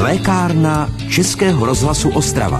Lékárna Českého rozhlasu Ostrava.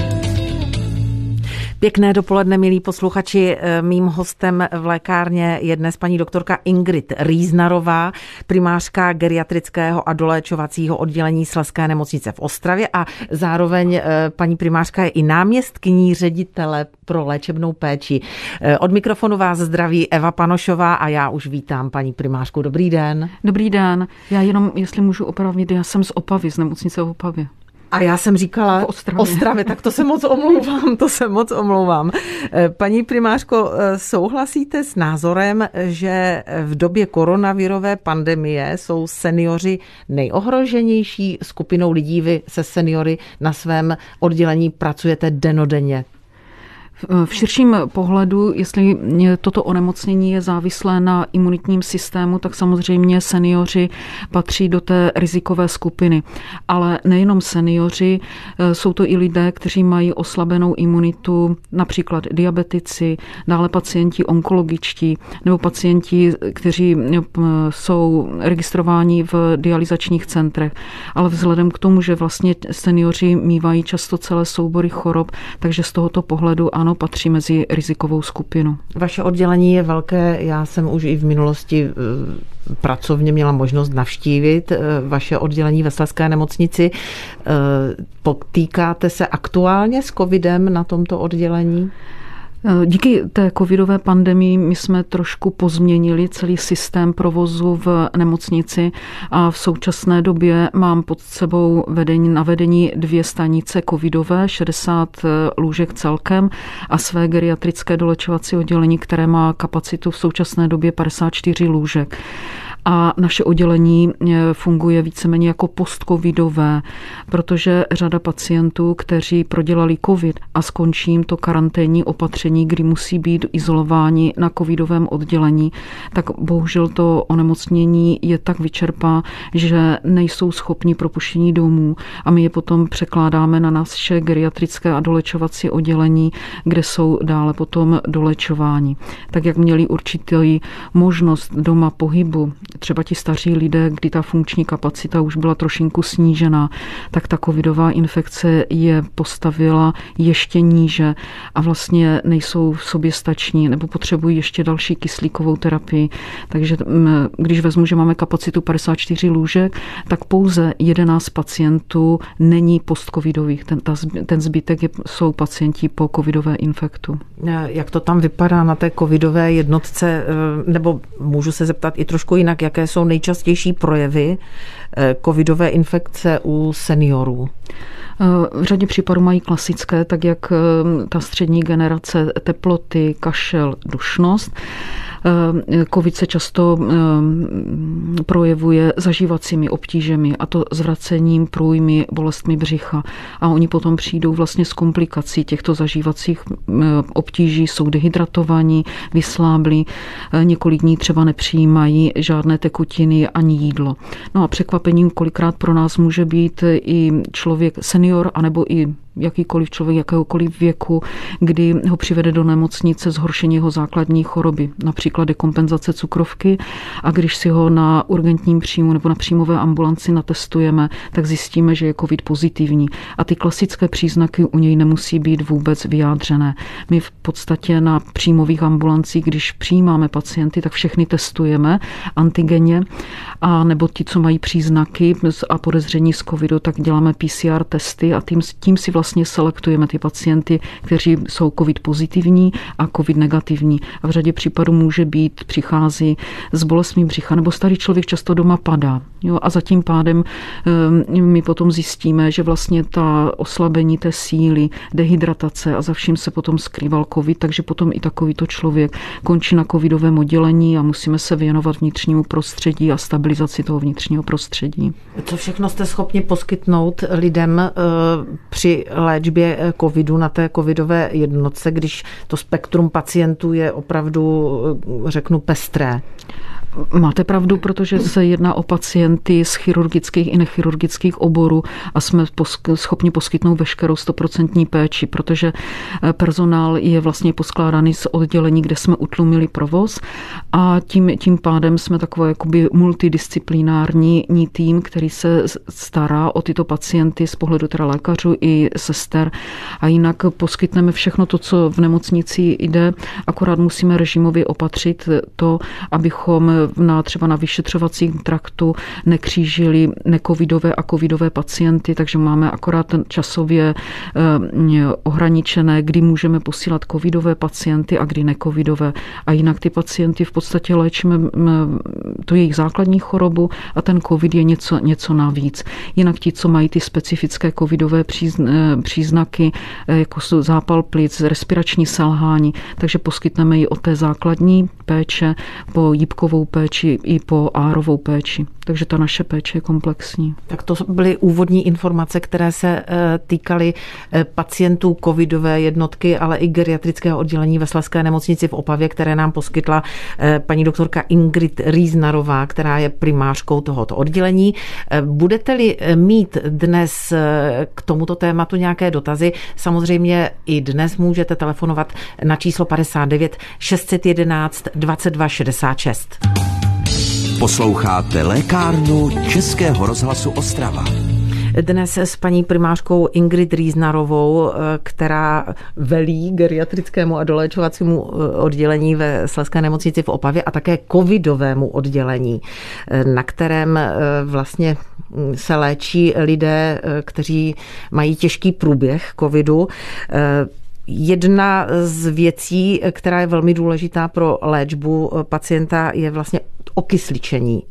Pěkné dopoledne, milí posluchači. Mým hostem v lékárně je dnes paní doktorka Ingrid Rýznarová, primářka geriatrického a doléčovacího oddělení Slezské nemocnice v Ostravě a zároveň paní primářka je i náměstkyní ředitele pro léčebnou péči. Od mikrofonu vás zdraví Eva Panošová a já už vítám paní primářku. Dobrý den. Dobrý den. Já jenom, jestli můžu opravit, já jsem z Opavy, z nemocnice v Opavě. A já jsem říkala Ostravě, tak to se moc omlouvám. Paní primářko, souhlasíte s názorem, že v době koronavirové pandemie jsou seniori nejohroženější skupinou lidí? Vy se seniory na svém oddělení pracujete dennodenně. V širším pohledu, jestli toto onemocnění je závislé na imunitním systému, tak samozřejmě seniori patří do té rizikové skupiny. Ale nejenom seniori, jsou to i lidé, kteří mají oslabenou imunitu, například diabetici, dále pacienti onkologičtí nebo pacienti, kteří jsou registrováni v dialyzačních centrech. Ale vzhledem k tomu, že vlastně seniori mívají často celé soubory chorob, takže z tohoto pohledu ano, patří mezi rizikovou skupinu. Vaše oddělení je velké, já jsem už i v minulosti pracovně měla možnost navštívit vaše oddělení ve Slezské nemocnici. Potýkáte se aktuálně s covidem na tomto oddělení? Díky té covidové pandemii my jsme trošku pozměnili celý systém provozu v nemocnici a v současné době mám pod sebou na vedení 2 stanice covidové, 60 lůžek celkem a své geriatrické dolečovací oddělení, které má kapacitu v současné době 54 lůžek. A naše oddělení funguje víceméně jako postcovidové, protože řada pacientů, kteří prodělali covid a skončí jim to karanténní opatření, kdy musí být izolováni na covidovém oddělení, tak bohužel to onemocnění je tak vyčerpá, že nejsou schopni propuštění domů a my je potom překládáme na naše geriatrické a dolečovací oddělení, kde jsou dále potom dolečováni. Tak jak měli určitý možnost doma pohybu, třeba ti staří lidé, kdy ta funkční kapacita už byla trošinku snížená, tak ta covidová infekce je postavila ještě níže a vlastně nejsou v sobě stační nebo potřebují ještě další kyslíkovou terapii. Takže když vezmu, že máme kapacitu 54 lůžek, tak pouze 11 pacientů není postcovidových. Ten zbytek jsou pacienti po covidové infektu. Jak to tam vypadá na té covidové jednotce? Nebo můžu se zeptat i trošku jinak, jaké jsou nejčastější projevy covidové infekce u seniorů? V řadě případů mají klasické, tak jak ta střední generace, teploty, kašel, dušnost. Covid se často projevuje zažívacími obtížemi, a to zvracením, průjmy, bolestmi břicha. A oni potom přijdou vlastně s komplikací těchto zažívacích obtíží, jsou dehydratovaní, vysláblí, několik dní třeba nepřijímají žádné tekutiny ani jídlo. No a překvapením kolikrát pro nás může být i člověk senior, anebo i jakýkoliv člověk, jakéhokoliv věku, kdy ho přivede do nemocnice zhoršení jeho základní choroby, například dekompenzace cukrovky, a když si ho na urgentním příjmu nebo na příjmové ambulanci natestujeme, tak zjistíme, že je covid pozitivní. A ty klasické příznaky u něj nemusí být vůbec vyjádřené. My v podstatě na příjmových ambulancích, když přijímáme pacienty, tak všechny testujeme antigenně, a nebo ti, co mají příznaky a podezření z covidu, tak děláme PCR testy a tím si vlastně selektujeme ty pacienty, kteří jsou covid pozitivní a covid negativní. A v řadě případů přichází s bolestmi břicha, nebo starý člověk často doma padá. Jo, a za tím pádem my potom zjistíme, že vlastně ta oslabení té síly, dehydratace a za vším se potom skrýval covid, takže potom i takovýto člověk končí na covidovém oddělení a musíme se věnovat vnitřnímu prostředí a stabilizaci toho vnitřního prostředí. Co všechno jste schopni poskytnout lidem při léčbě covidu na té covidové jednotce, když to spektrum pacientů je opravdu, řeknu, pestré? Máte pravdu, protože se jedná o pacienty z chirurgických i nechirurgických oborů a jsme schopni poskytnout veškerou 100% péči, protože personál je vlastně poskládaný z oddělení, kde jsme utlumili provoz a tím pádem jsme takové jakoby multidisciplinární tým, který se stará o tyto pacienty z pohledu teda lékařů i sester a jinak poskytneme všechno to, co v nemocnici jde, akorát musíme režimově opatřit to, abychom třeba na vyšetřovacím traktu nekřížili necovidové a covidové pacienty, takže máme akorát časově ohraničené, kdy můžeme posílat covidové pacienty a kdy necovidové. A jinak ty pacienty v podstatě léčíme tu jejich základní chorobu a ten covid je něco navíc. Jinak ti, co mají ty specifické covidové příznaky, jako jsou zápal plic, respirační selhání, takže poskytneme ji od té základní péče po jípkovou péči i po árovou péči. Takže ta naše péče je komplexní. Tak to byly úvodní informace, které se týkaly pacientů covidové jednotky, ale i geriatrického oddělení ve Slezské nemocnici v Opavě, které nám poskytla paní doktorka Ingrid Rýznarová, která je primářkou tohoto oddělení. Budete-li mít dnes k tomuto tématu nějaké dotazy, samozřejmě i dnes můžete telefonovat na číslo 59 611 22 66. Posloucháte lékárnu Českého rozhlasu Ostrava. Dnes s paní primářkou Ingrid Rýznarovou, která velí geriatrickému a doléčovacímu oddělení ve Slezské nemocnici v Opavě a také covidovému oddělení, na kterém vlastně se léčí lidé, kteří mají těžký průběh covidu. Jedna z věcí, která je velmi důležitá pro léčbu pacienta, je vlastně okysličení.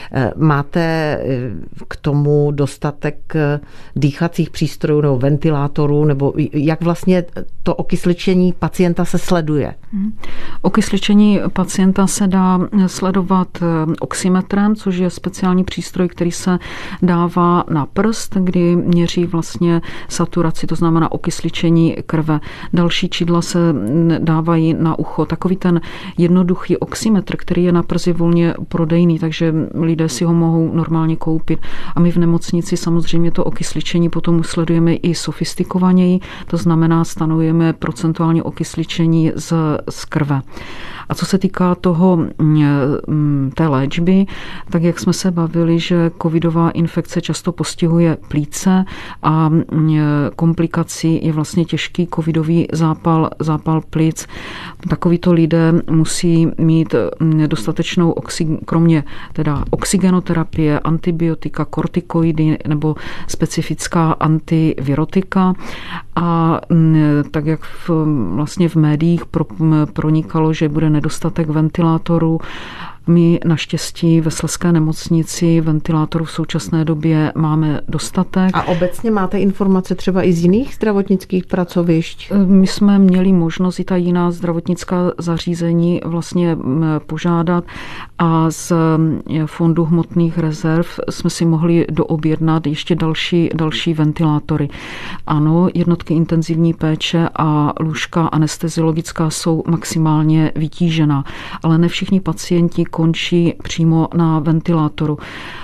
Máte k tomu dostatek dýchacích přístrojů nebo ventilátorů, nebo jak vlastně to okysličení pacienta se sleduje? Okysličení pacienta se dá sledovat oximetrem, což je speciální přístroj, který se dává na prst, kdy měří vlastně saturaci, to znamená okysličení krve. Další čidla se dávají na ucho. Takový ten jednoduchý oximetr, který je na prst, je volně prodejný, takže lidé si ho mohou normálně koupit. A my v nemocnici samozřejmě to okysličení potom sledujeme i sofistikovaněji, to znamená stanovujeme procentuálně okysličení z krve. A co se týká té léčby, tak jak jsme se bavili, že covidová infekce často postihuje plíce a komplikací je vlastně těžký covidový zápal plic. Takovýto lidé musí mít dostatečnou kromě teda oxygenoterapie, antibiotika, kortikoidy nebo specifická antivirotika. A tak jak vlastně v médiích pronikalo, že bude nedostatek ventilátorů, my naštěstí ve Slezské nemocnici ventilátorů v současné době máme dostatek. A obecně máte informace třeba i z jiných zdravotnických pracovišť? My jsme měli možnost i ta jiná zdravotnická zařízení vlastně požádat a z Fondu hmotných rezerv jsme si mohli doobjednat ještě další ventilátory. Ano, jednotky intenzivní péče a lůžka anesteziologická jsou maximálně vytížená, ale ne všichni pacienti končí přímo na ventilátoru.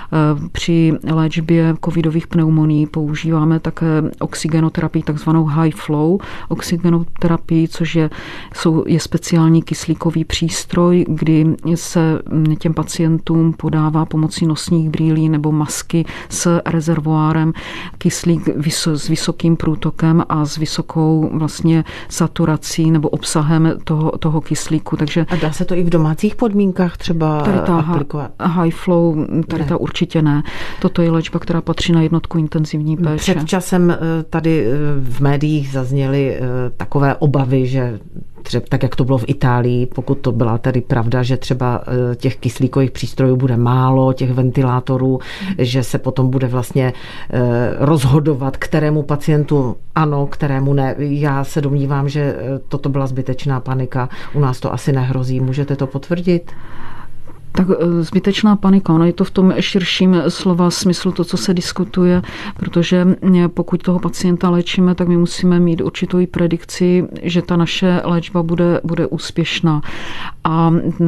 Při léčbě covidových pneumonií používáme také oxygenoterapii, takzvanou high flow oxygenoterapii, což je speciální kyslíkový přístroj, kdy se těm pacientům podává pomocí nosních brýlí nebo masky s rezervoárem kyslík s vysokým průtokem a s vysokou vlastně saturací nebo obsahem toho kyslíku. Takže a dá se to i v domácích podmínkách třeba aplikovat? High flow, tady ta určitě ne. Toto je léčba, která patří na jednotku intenzivní péče. Před časem tady v médiích zazněly takové obavy, že třeba tak, jak to bylo v Itálii, pokud to byla tady pravda, že třeba těch kyslíkových přístrojů bude málo, těch ventilátorů, že se potom bude vlastně rozhodovat, kterému pacientu ano, kterému ne. Já se domnívám, že toto byla zbytečná panika. U nás to asi nehrozí. Můžete to potvrdit? Tak zbytečná panika, ono je to v tom širším slova smyslu to, co se diskutuje, protože pokud toho pacienta léčíme, tak my musíme mít určitou predikci, že ta naše léčba bude úspěšná. A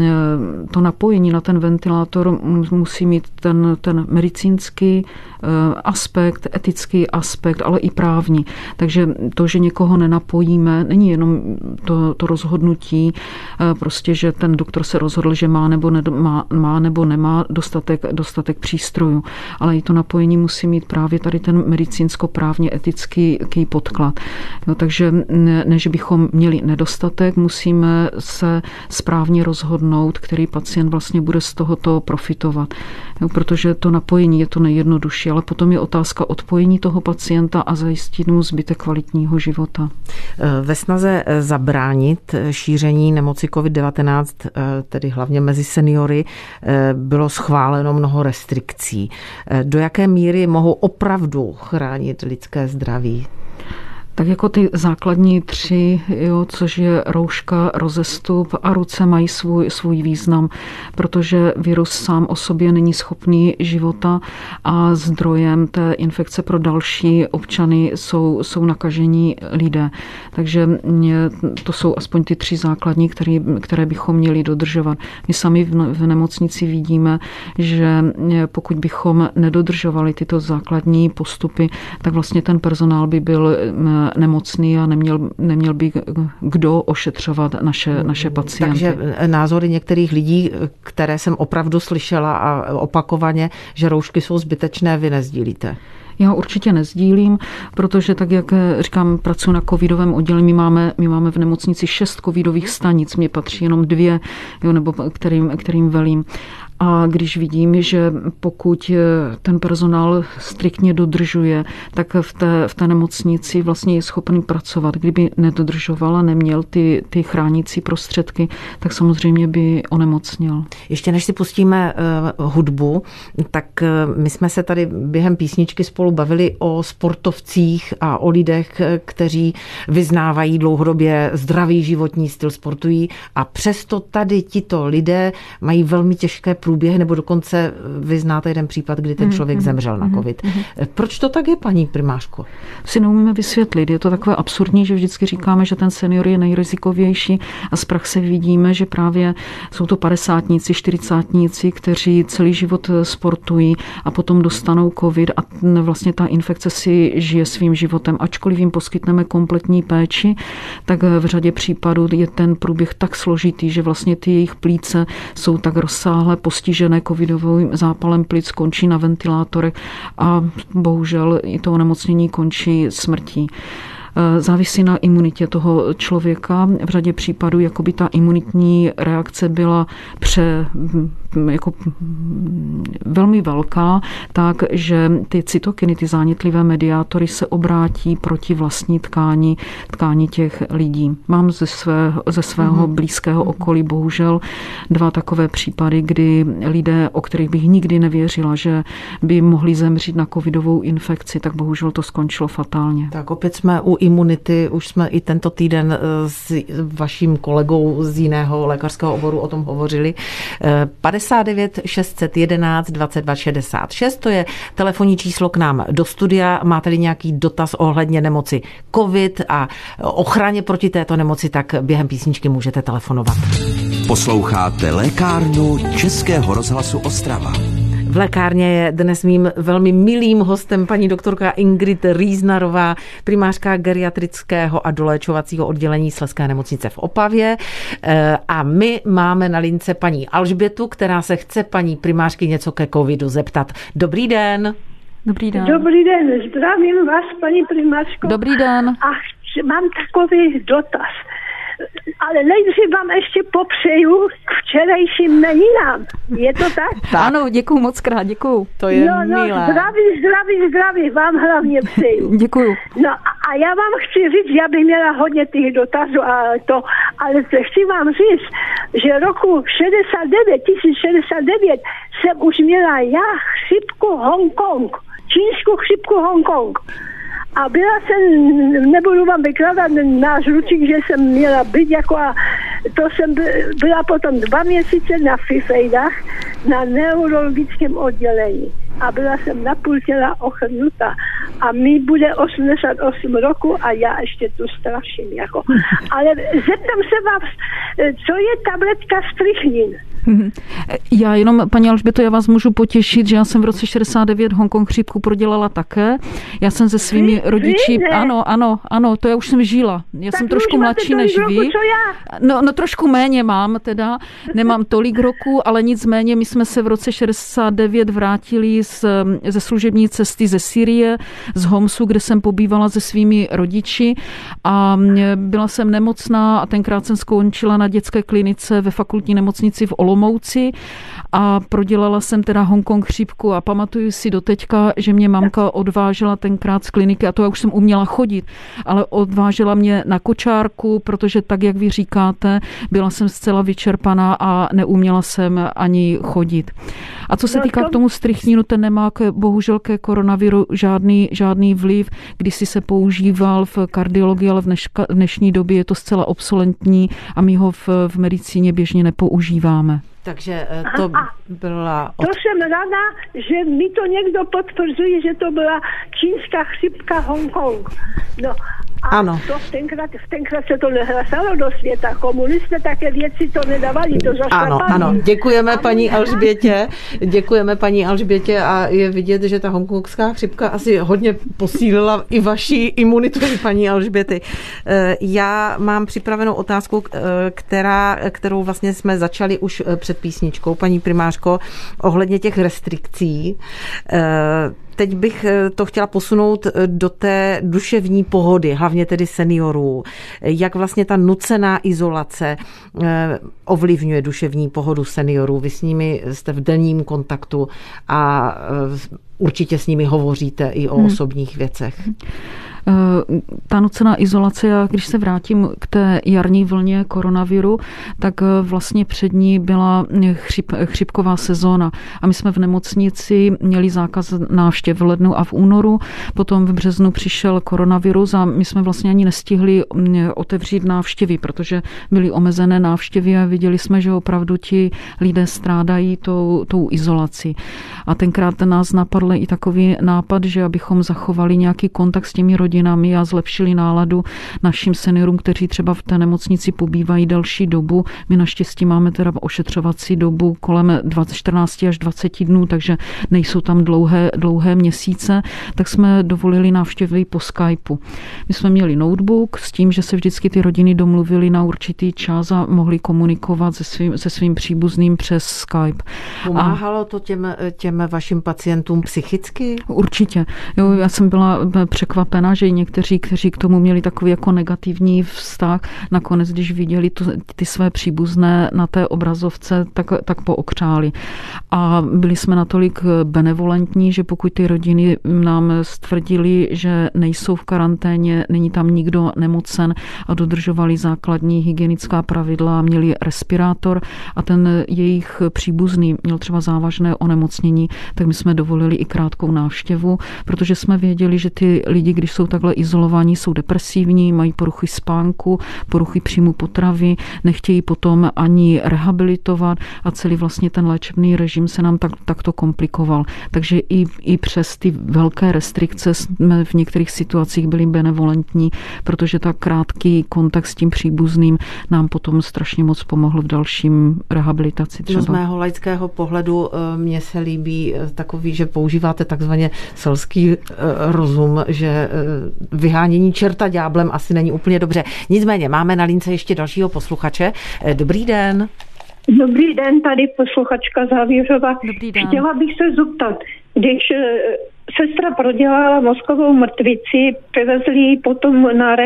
to napojení na ten ventilátor musí mít ten medicínský aspekt, etický aspekt, ale i právní. Takže to, že někoho nenapojíme, není jenom to rozhodnutí, prostě, že ten doktor se rozhodl, že má nebo nemá dostatek přístrojů, ale i to napojení musí mít právě tady ten medicínsko-právně etický podklad. Jo, takže ne, že bychom měli nedostatek, musíme se správně rozhodnout, který pacient vlastně bude z tohoto profitovat. Jo, protože to napojení je to nejjednodušší, ale potom je otázka odpojení toho pacienta a zajistit mu zbytek kvalitního života. Ve snaze zabránit šíření nemoci COVID-19, tedy hlavně mezi seniory, bylo schváleno mnoho restrikcí. Do jaké míry mohou opravdu chránit lidské zdraví? Tak jako ty základní 3, což je rouška, rozestup a ruce, mají svůj význam, protože virus sám o sobě není schopný života a zdrojem té infekce pro další občany jsou nakažení lidé. Takže to jsou aspoň ty 3 základní, které bychom měli dodržovat. My sami v nemocnici vidíme, že pokud bychom nedodržovali tyto základní postupy, tak vlastně ten personál by byl nemocný a neměl by kdo ošetřovat naše pacienty. Takže názory některých lidí, které jsem opravdu slyšela a opakovaně, že roušky jsou zbytečné, vy nezdílíte? Já určitě nezdílím, protože tak, jak říkám, pracuji na covidovém oddělení, my máme v nemocnici 6 covidových stanic, mě patří jenom 2, nebo kterým velím. A když vidím, že pokud ten personál striktně dodržuje, tak v té nemocnici vlastně je schopný pracovat. Kdyby nedodržoval a neměl ty chránící prostředky, tak samozřejmě by onemocněl. Ještě než si pustíme hudbu, tak my jsme se tady během písničky spolu bavili o sportovcích a o lidech, kteří vyznávají dlouhodobě zdravý životní styl, sportují a přesto tady tito lidé mají velmi těžké průběhy, nebo dokonce vy znáte jeden případ, kdy ten člověk zemřel na covid. Proč to tak je, paní primářko? Si neumíme vysvětlit. Je to takové absurdní, že vždycky říkáme, že ten senior je nejrizikovější a z praxe vidíme, že právě jsou to 50-tníci, 40-tníci, kteří celý život sportují a potom dostanou covid a vlastně ta infekce si žije svým životem. Ačkoliv jim poskytneme kompletní péči, tak v řadě případů je ten průběh tak složitý, že vlastně ty jejich plíce jsou tak rozsáhle postižené covidovým zápalem plic, končí na ventilátorech a bohužel i to onemocnění končí smrtí. Závisí na imunitě toho člověka. V řadě případů jakoby ta imunitní reakce byla velmi velká, tak, že ty cytokiny, ty zánětlivé mediátory se obrátí proti vlastní tkání těch lidí. Mám ze svého blízkého okolí bohužel 2 takové případy, kdy lidé, o kterých bych nikdy nevěřila, že by mohli zemřít na covidovou infekci, tak bohužel to skončilo fatálně. Tak opět jsme u imunity, už jsme i tento týden s vaším kolegou z jiného lékařského oboru o tom hovořili. 59 611 22 66, to je telefonní číslo k nám do studia. Máte-li nějaký dotaz ohledně nemoci COVID a ochraně proti této nemoci, tak během písničky můžete telefonovat. Posloucháte lékárnu Českého rozhlasu Ostrava. V lékárně je dnes mým velmi milým hostem paní doktorka Ingrid Rýznarová, primářka geriatrického a doléčovacího oddělení Slezské nemocnice v Opavě. A my máme na lince paní Alžbětu, která se chce paní primářky něco ke covidu zeptat. Dobrý den. Dobrý den. Dobrý den, zdravím vás, paní primářko. Dobrý den. A mám takový dotaz. Ale nejdřív vám ještě popřeju k včerejším meninám. Je to tak? Ano, děkuju moc krát, děkuju. To je milé. Zdraví, vám hlavně přeju. Děkuju. No a já vám chci říct, já bych měla hodně těch dotazů, ale chci vám říct, že roku 1069 jsem už měla já chřipku Hongkong, čínskou chřipku Hongkong. A byla jsem, nebudu vám vykládat náš ručík, že jsem měla být jako to jsem byla potom 2 měsíce na Fifejdách na neurologickém oddělení. A byla jsem na půl těla ochrnuta. A mi bude 88 roku a já ještě tu straším. Jako. Ale zeptám se vás, co je tabletka strychnin? Já jenom, paní Alžběto, já vás můžu potěšit, že já jsem v roce 69 Hongkong chřipku prodělala také. Já jsem se svými rodiči... Ano, to já už jsem žila. Já tak jsem trošku mladší než vy. No trošku méně mám teda, nemám tolik roku, ale nicméně my jsme se v roce 69 vrátili ze služební cesty ze Sýrie, z Homsu, kde jsem pobývala se svými rodiči a byla jsem nemocná a tenkrát jsem skončila na dětské klinice ve fakultní nemocnici v Olomouci a prodělala jsem teda Hongkong chřipku a pamatuju si doteďka, že mě mamka odvážela tenkrát z kliniky a to já už jsem uměla chodit, ale odvážela mě na kočárku, protože tak, jak vy říkáte, byla jsem zcela vyčerpaná a neuměla jsem ani chodit. A co se týká k tomu strychninu, ten nemá bohužel ke koronaviru žádný vliv. Kdysi se používal v kardiologii, ale v dnešní době je to zcela obsolentní a my ho v medicíně běžně nepoužíváme. Takže to byla... To jsem ráda, že mi to někdo potvrzuje, že to byla čínská chřipka Hongkong. No a ano. To tenkrát se to nehlásalo do světa. Komunisté také věci to nedávali, to zašlapali. Ano, děkujeme paní Alžbětě a je vidět, že ta hongkongská chřipka asi hodně posílila i vaši imunitu, paní Alžběty. Já mám připravenou otázku, kterou vlastně jsme začali už před písničkou, paní primářko, ohledně těch restrikcí. Teď bych to chtěla posunout do té duševní pohody, hlavně tedy seniorů. Jak vlastně ta nucená izolace ovlivňuje duševní pohodu seniorů? Vy s nimi jste v denním kontaktu a určitě s nimi hovoříte i o osobních věcech. Ta nucená izolace, když se vrátím k té jarní vlně koronaviru, tak vlastně před ní byla chřipková sezóna. A my jsme v nemocnici měli zákaz návštěv v lednu a v únoru, potom v březnu přišel koronavirus a my jsme vlastně ani nestihli otevřít návštěvy, protože byly omezené návštěvy a viděli jsme, že opravdu ti lidé strádají tou izolací. A tenkrát nás napadl i takový nápad, že abychom zachovali nějaký kontakt s těmi rodinami a zlepšili náladu našim seniorům, kteří třeba v té nemocnici pobývají delší dobu. My naštěstí máme teda ošetřovací dobu kolem 14 až 20 dnů, takže nejsou tam dlouhé měsíce, tak jsme dovolili návštěvy po Skypeu. My jsme měli notebook s tím, že se vždycky ty rodiny domluvily na určitý čas a mohli komunikovat se svým příbuzným přes Skype. Pomáhalo to těm vašim pacientům psychicky? Určitě. Jo, já jsem byla překvapená, že někteří, kteří k tomu měli takový jako negativní vztah, nakonec, když viděli ty své příbuzné na té obrazovce, tak pookřáli. A byli jsme natolik benevolentní, že pokud ty rodiny nám stvrdili, že nejsou v karanténě, není tam nikdo nemocen a dodržovali základní hygienická pravidla, měli respirátor a ten jejich příbuzný měl třeba závažné onemocnění, tak my jsme dovolili i krátkou návštěvu, protože jsme věděli, že ty lidi, když jsou takhle izolovaní, jsou depresivní, mají poruchy spánku, poruchy příjmu potravy, nechtějí potom ani rehabilitovat a celý vlastně ten léčebný režim se nám takto komplikoval. Takže i přes ty velké restrikce jsme v některých situacích byli benevolentní, protože tak krátký kontakt s tím příbuzným nám potom strašně moc pomohl v dalším rehabilitaci. Třeba. Z mého laického pohledu mně se líbí takový, že používáte takzvaně selský rozum, že vyhánění čerta ďáblem asi není úplně dobře. Nicméně máme na lince ještě dalšího posluchače. Dobrý den. Dobrý den, tady posluchačka Závěřova. Dobrý den. Chtěla bych se zeptat, když sestra prodělala mozkovou mrtvici, převezli ji potom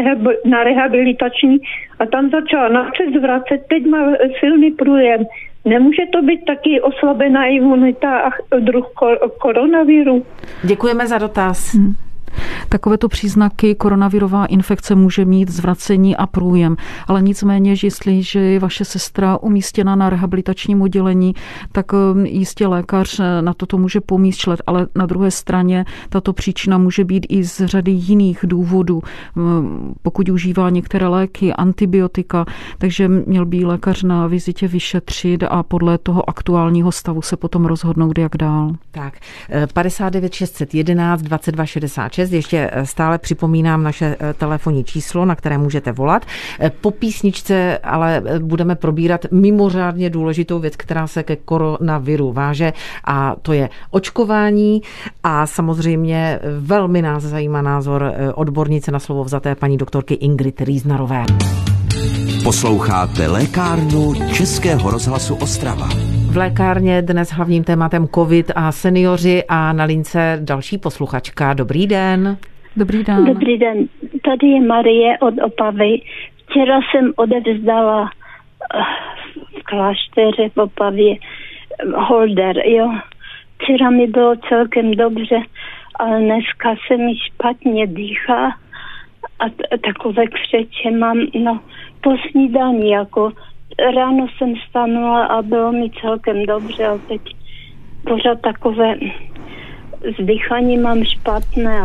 na rehabilitační a tam začala napřed zvracet, teď má silný průjem. Nemůže to být taky oslabená imunita a druh koronaviru? Děkujeme za dotaz. Takovéto příznaky koronavirová infekce může mít zvracení a průjem, ale nicméně, že jestliže je vaše sestra umístěna na rehabilitačním oddělení, tak jistě lékař na toto může pomýšlet, ale na druhé straně tato příčina může být i z řady jiných důvodů, pokud užívá některé léky, antibiotika, takže měl by lékař na vizitě vyšetřit a podle toho aktuálního stavu se potom rozhodnout, jak dál. Tak, 59 611 22 66, ještě stále připomínám naše telefonní číslo, na které můžete volat. Po písničce ale budeme probírat mimořádně důležitou věc, která se ke koronaviru váže, a to je očkování a samozřejmě velmi nás zajímá názor odbornice na slovo vzaté paní doktorky Ingrid Rýznarové. Posloucháte lékárnu Českého rozhlasu Ostrava. V lékárně dnes hlavním tématem covid a seniori a na lince další posluchačka. Dobrý den. Dobrý den. Dobrý den, tady je Marie od Opavy. Včera jsem odevzdala v klášteře v Opavě holder, jo. Včera mi bylo celkem dobře, ale dneska se mi špatně dýchá a takové křeče mám, no, po snídani, jako ráno jsem stanula a bylo mi celkem dobře, ale teď pořád takové zdýchání mám špatné.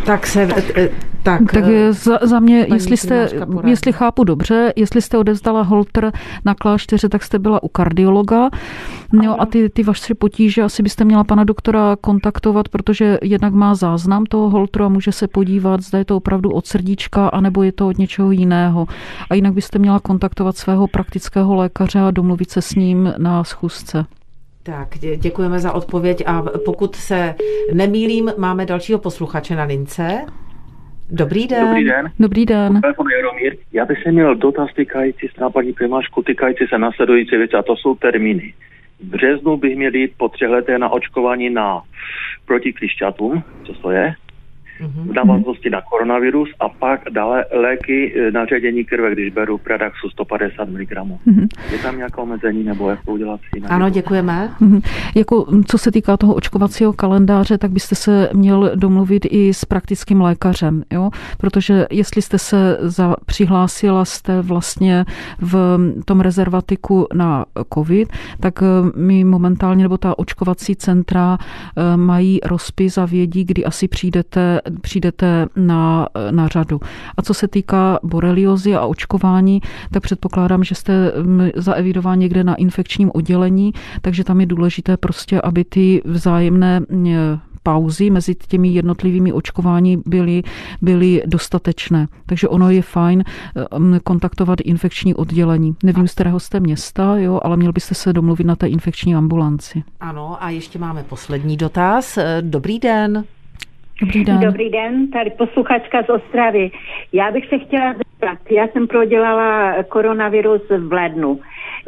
Tak za mě, jestli chápu dobře, jestli jste odevzdala holter na klášteře, tak jste byla u kardiologa. Jo, a ty vaše potíže asi byste měla pana doktora kontaktovat, protože jednak má záznam toho holteru a může se podívat, zda je to opravdu od srdíčka, anebo je to od něčeho jiného. A jinak byste měla kontaktovat svého praktického lékaře a domluvit se s ním na schůzce. Tak, děkujeme za odpověď a pokud se nemýlím, máme dalšího posluchače na lince. Dobrý den. Dobrý den. Dobrý den. Telefon Jaromír. Já bych se měl dotaz týkající se na paní primářku, týkající se následující věci, a to jsou termíny. V březnu bych měl jít po 3 letech na očkování proti klišťatům, co to je, v návaznosti na koronavirus, a pak dále léky na ředění krve, když beru Pradaxu 150 mg. Je tam nějaké omezení, nebo jak to udělat jinak? Ano, děkujeme. Jako, co se týká toho očkovacího kalendáře, tak byste se měl domluvit i s praktickým lékařem, jo? Protože jestli jste se přihlásila jste vlastně v tom rezervatiku na covid, tak my momentálně, nebo ta očkovací centra mají rozpis a vědí, kdy asi přijdete na řadu. A co se týká boreliozy a očkování, tak předpokládám, že jste zaevidováni někde na infekčním oddělení, takže tam je důležité prostě, aby ty vzájemné pauzy mezi těmi jednotlivými očkování byly dostatečné. Takže ono je fajn kontaktovat infekční oddělení. Nevím, z kterého jste města, jo, ale měl byste se domluvit na té infekční ambulanci. Ano, a ještě máme poslední dotaz. Dobrý den. Dobrý den. Dobrý den, tady posluchačka z Ostravy. Já bych se chtěla zeptat, já jsem prodělala koronavirus v lednu.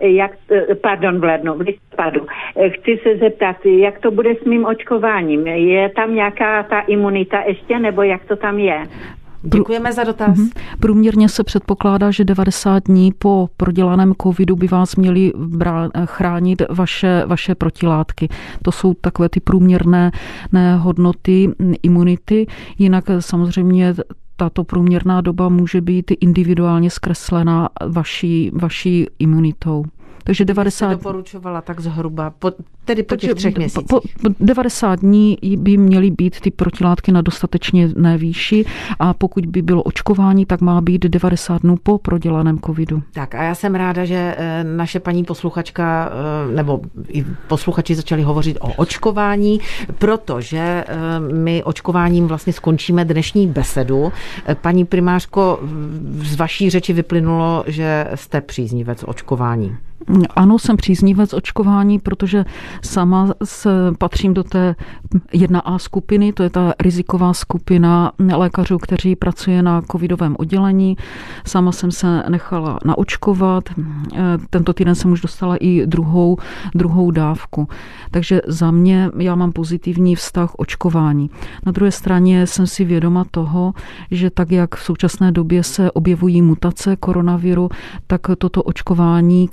V listopadu. Chci se zeptat, jak to bude s mým očkováním? Je tam nějaká ta imunita ještě, nebo jak to tam je? Děkujeme za dotaz. Průměrně se předpokládá, že 90 dní po prodělaném covidu by vás měly chránit vaše protilátky. To jsou takové ty průměrné hodnoty imunity. Jinak samozřejmě tato průměrná doba může být individuálně zkreslená vaší imunitou. Takže 90 doporučovala tak zhruba, tedy po těch 3 měsících. Po 90 dní by měly být ty protilátky na dostatečně výši a pokud by bylo očkování, tak má být 90 dnů po prodělaném covidu. Tak a já jsem ráda, že naše paní posluchačka, nebo i posluchači začali hovořit o očkování, protože my očkováním vlastně skončíme dnešní besedu. Paní primářko, z vaší řeči vyplynulo, že jste příznivec očkování. Ano, jsem příznivec očkování, protože sama patřím do té 1A skupiny, to je ta riziková skupina lékařů, kteří pracují na covidovém oddělení. Sama jsem se nechala naočkovat. Tento týden jsem už dostala i druhou dávku. Takže za mě já mám pozitivní vztah očkování. Na druhé straně jsem si vědoma toho, že tak, jak v současné době se objevují mutace koronaviru, tak toto očkování, které jsem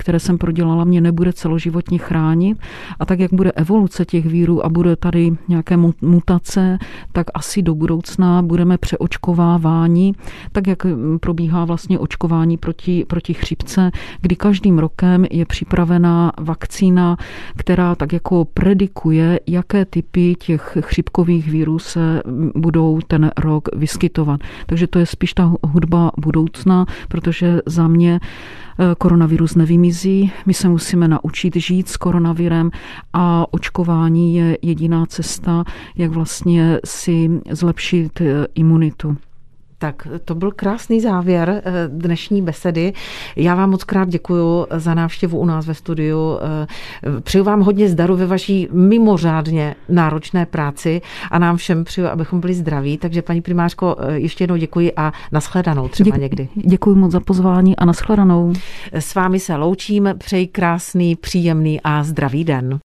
prodělala, mě nebude celoživotně chránit. A tak, jak bude evoluce těch vírů a bude tady nějaké mutace, tak asi do budoucna budeme přeočkováváni, tak jak probíhá vlastně očkování proti chřipce, kdy každým rokem je připravená vakcína, která tak jako predikuje, jaké typy těch chřipkových vírů se budou ten rok vyskytovat. Takže to je spíš ta hudba budoucna, protože za mě koronavirus nevymizí. My se musíme naučit žít s koronavirem a očkování je jediná cesta, jak vlastně si zlepšit imunitu. Tak to byl krásný závěr dnešní besedy. Já vám moc krát děkuju za návštěvu u nás ve studiu. Přeju vám hodně zdaru ve vaší mimořádně náročné práci a nám všem přeju, abychom byli zdraví. Takže paní primářko, ještě jednou děkuji a nashledanou třeba někdy. Děkuji moc za pozvání a nashledanou. S vámi se loučím. Přeji krásný, příjemný a zdravý den.